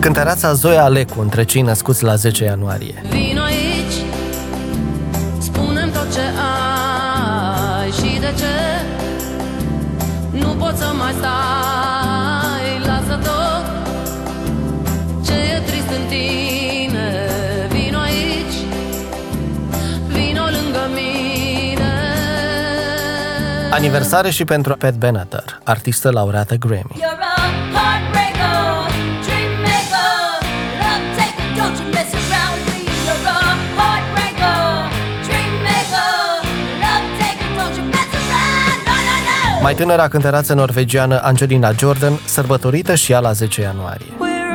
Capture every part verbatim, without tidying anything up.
Cântăreața Zoia Alecu, între cei născuți la zece ianuarie. Vino aici, spune-mi tot ce ai și de ce nu pot să mai stai. Lasă tot ce e trist în tine. Vino aici, vino lângă mine. Aniversare și pentru Pat Benatar, artistă laureată Grammy. Mai tânăra cântăreață norvegiană Angelina Jordan, sărbătorită și ea la zece ianuarie.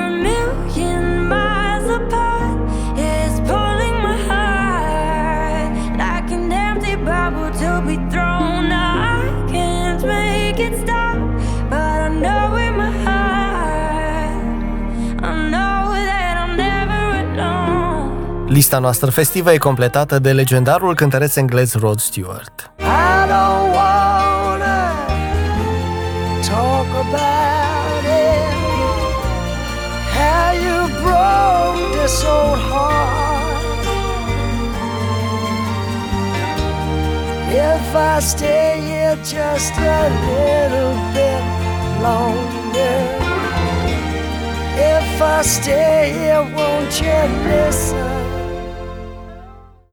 Lista noastră festivă e completată de legendarul cântăreț englez Rod Stewart. Talk about it, how you broke this old heart. If I stay here just a little bit longer, if I stay here, won't you listen?